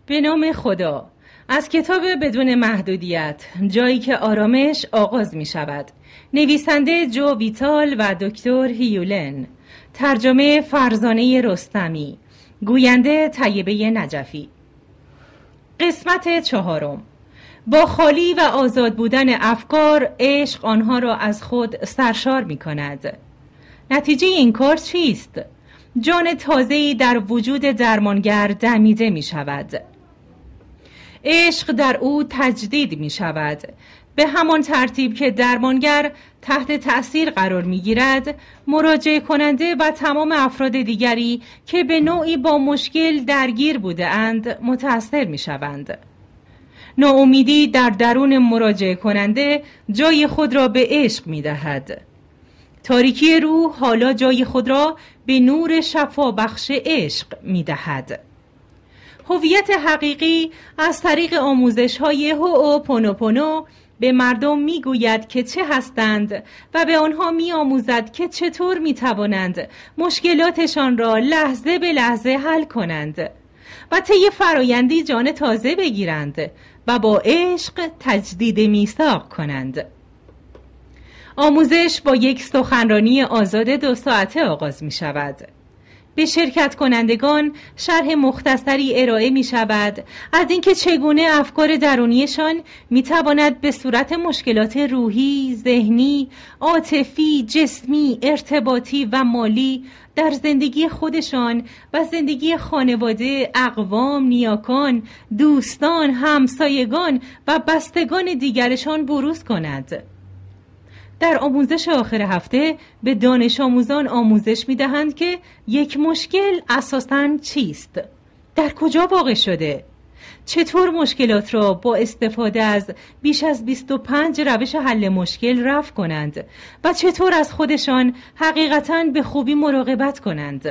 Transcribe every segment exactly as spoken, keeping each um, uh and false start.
به نام خدا. از کتاب بدون محدودیت، جایی که آرامش آغاز می شود. نویسنده جو ویتال و دکتر هیولن. ترجمه فرزانه رستمی. گوینده طیبه نجفی. قسمت چهارم. با خالی و آزاد بودن افکار، عشق آنها را از خود سرشار می کند. نتیجه این کار چیست؟ جان تازه‌ای در وجود درمانگر دمیده می شود. عشق در او تجدید می شود. به همان ترتیب که درمانگر تحت تأثیر قرار می گیرد، مراجعه کننده و تمام افراد دیگری که به نوعی با مشکل درگیر بوده اند متأثر می شوند. ناامیدی در درون مراجعه کننده جای خود را به عشق می دهد. تاریکی روح حالا جای خود را به نور شفابخش عشق می دهد. هویت حقیقی از طریق آموزش‌های هوئوپونوپونو به مردم می‌گوید که چه هستند و به آنها می‌آموزد که چطور می‌توانند مشکلاتشان را لحظه به لحظه حل کنند و طی فرایندی جان تازه بگیرند و با عشق تجدید میثاق کنند. آموزش با یک سخنرانی آزاد دو ساعته آغاز می شود. به شرکت کنندگان شرح مختصری ارائه می شود از اینکه چگونه افکار درونیشان می تواند به صورت مشکلات روحی، ذهنی، عاطفی، جسمی، ارتباطی و مالی در زندگی خودشان و زندگی خانواده، اقوام، نیاکان، دوستان، همسایگان و بستگان دیگرشان بروز کند. در آموزش آخر هفته به دانش آموزان آموزش می دهند که یک مشکل اساساً چیست؟ در کجا واقع شده؟ چطور مشکلات را با استفاده از بیش از بیست و پنج روش حل مشکل رفع کنند و چطور از خودشان حقیقتاً به خوبی مراقبت کنند؟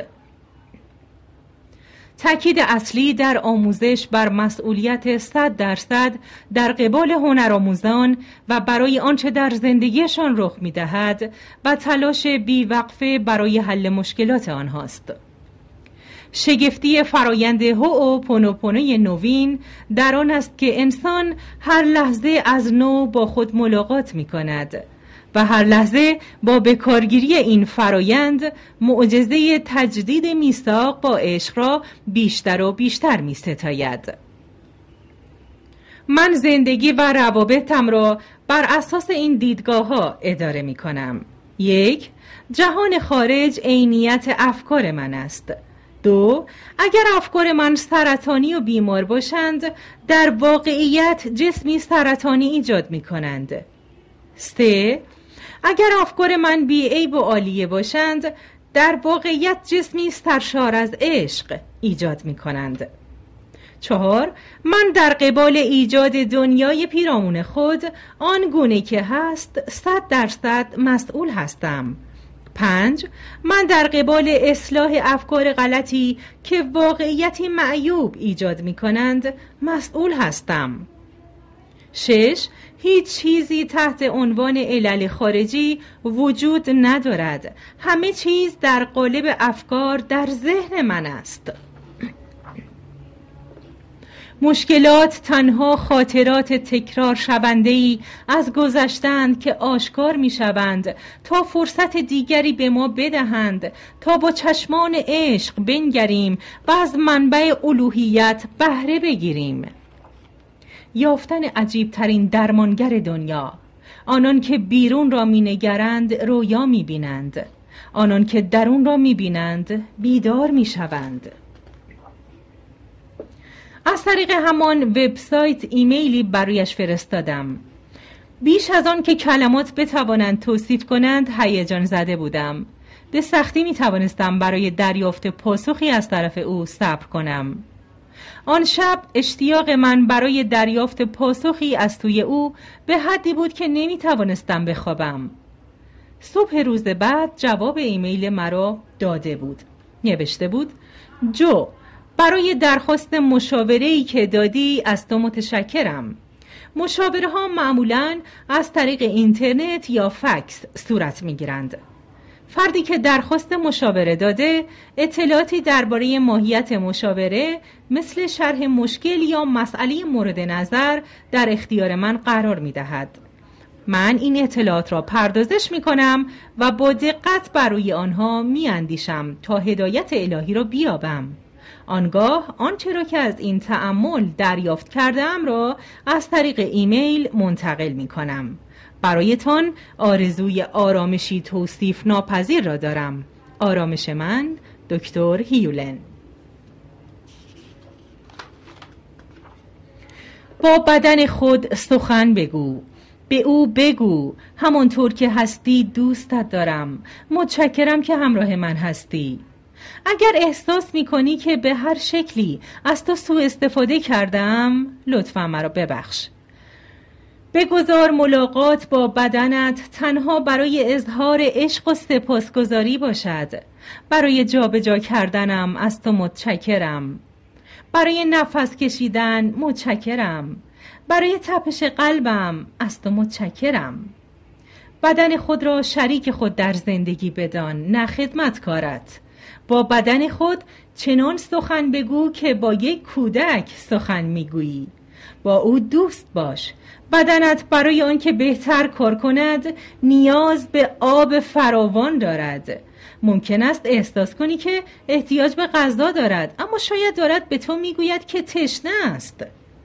تأکید اصلی در آموزش بر مسئولیت صد درصد در قبال هنرآموزان و برای آنچه در زندگیشان رخ می‌دهد و تلاش بی‌وقفه برای حل مشکلات آنهاست. شگفتی فرایند هوئوپونوپونوی نوین در آن است که انسان هر لحظه از نو با خود ملاقات می‌کند و هر لحظه با بکارگیری این فرایند معجزه تجدید میثاق با عشق را بیشتر و بیشتر می ستاید. من زندگی و روابطم را بر اساس این دیدگاه ها اداره می کنم. یک، جهان خارج عینیت افکار من است. دو، اگر افکار من سرطانی و بیمار باشند، در واقعیت جسمی سرطانی ایجاد می کنند. سه، اگر افکار من بی‌عیب و عالیه باشند، در واقعیت جسمی سرشار از عشق ایجاد می کنند. چهار، من در قبال ایجاد دنیای پیرامون خود آن گونه که هست صد درصد مسئول هستم. پنج، من در قبال اصلاح افکار غلطی که واقعیتی معیوب ایجاد می کنند مسئول هستم. شش، هیچ چیزی تحت عنوان علل خارجی وجود ندارد. همه چیز در قالب افکار در ذهن من است. مشکلات تنها خاطرات تکرار شونده‌ای از گذشتند که آشکار می شوند تا فرصت دیگری به ما بدهند تا با چشمان عشق بنگریم و از منبع الوهیت بهره بگیریم. یافتن عجیب ترین درمانگر دنیا. آنان که بیرون را می نگرند رویا می بینند. آنان که درون را می بینند بیدار می شوند. از طریق همان وبسایت ایمیلی برایش فرستادم. بیش از آن که کلمات بتوانند توصیف کنند هیجان زده بودم. به سختی می توانستم برای دریافت پاسخی از طرف او صبر کنم. آن شب اشتیاق من برای دریافت پاسخی از توی او به حدی بود که نمی توانستم بخوابم. صبح روز بعد جواب ایمیل مرا داده بود. نوشته بود: جو، برای درخواست مشاوره‌ای که دادی از تو متشکرم. مشاوره ها معمولاً از طریق اینترنت یا فکس صورت می گیرند. فردی که درخواست مشاوره داده اطلاعاتی درباره ماهیت مشاوره مثل شرح مشکل یا مسئله مورد نظر در اختیار من قرار می دهد. من این اطلاعات را پردازش می کنم و با دقت بر روی آنها می اندیشم تا هدایت الهی را بیابم. آنگاه آنچه را که از این تأمل دریافت کردم را از طریق ایمیل منتقل می کنم. برایتان آرزوی آرامشی توصیف ناپذیر را دارم. آرامش من، دکتر هیولن. با بدن خود سخن بگو. به او بگو همانطور که هستی دوستت دارم. متشکرم که همراه من هستی. اگر احساس می‌کنی که به هر شکلی از تو سوء استفاده کردم، لطفاً مرا ببخش. بگذار ملاقات با بدنت تنها برای اظهار عشق و سپاسگزاری باشد. برای جابجا کردنم از تو متشکرم. برای نفس کشیدن متشکرم. برای تپش قلبم از تو متشکرم. بدن خود را شریک خود در زندگی بدان، نه خدمتکارت. با بدن خود چنان سخن بگو که با یک کودک سخن میگویی. با او دوست باش. بدنت برای آنکه بهتر کار کند نیاز به آب فراوان دارد. ممکن است احساس کنی که احتیاج به غذا دارد، اما شاید دارد به تو میگوید که تشنه است.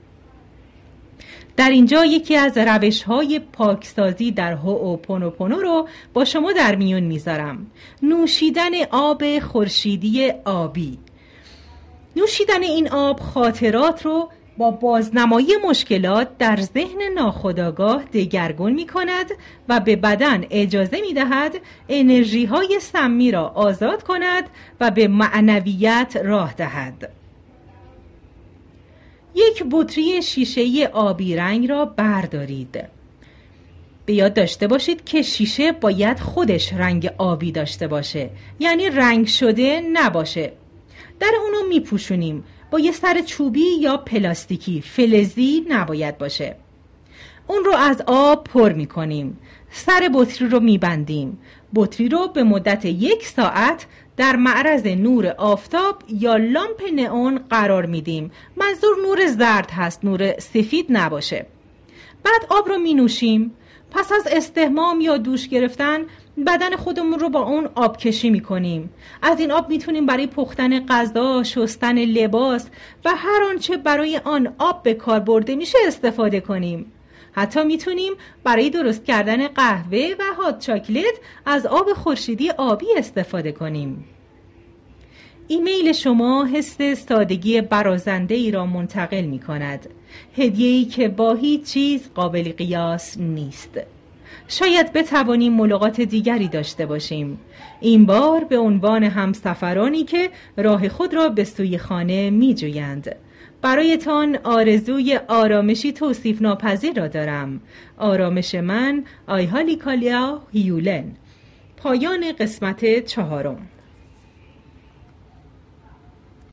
در اینجا یکی از روش‌های پاکسازی در هوئوپونوپونو رو با شما در میون میذارم. نوشیدن آب خورشیدی آبی. نوشیدن این آب خاطرات رو با بازنمایی مشکلات در ذهن ناخودآگاه دگرگون می کند و به بدن اجازه می دهد انرژی های سمی را آزاد کند و به معنویت راه دهد. یک بطری شیشه‌ای آبی رنگ را بردارید. به یاد داشته باشید که شیشه باید خودش رنگ آبی داشته باشه، یعنی رنگ شده نباشه. در اونو می پوشونیم با یه سر چوبی یا پلاستیکی، فلزی نباید باشه. اون رو از آب پر می کنیم. سر بطری رو می بندیم. بطری رو به مدت یک ساعت در معرض نور آفتاب یا لامپ نئون قرار میدیم. منظور نور زرد هست، نور سفید نباشه. بعد آب رو می نوشیم. پس از استحمام یا دوش گرفتن بدن خودمون رو با اون آب کشی می کنیم. از این آب میتونیم برای پختن غذا، شستن لباس و هر آنچه برای آن آب به کار برده میشه استفاده کنیم. حتی میتونیم برای درست کردن قهوه و هات چاکلت از آب خورشیدی آبی استفاده کنیم. ایمیل شما حس سادگی برازنده ای را منتقل می کند. هدیه‌ای که با هیچ چیز قابل قیاس نیست. شاید بتوانیم ملاقات دیگری داشته باشیم. این بار به عنوان همسفرانی که راه خود را به سوی خانه می جویند. برایتان آرزوی آرامشی توصیف ناپذیر را دارم. آرامش من، آیهالیکالیا هیولن. پایان قسمت چهارم.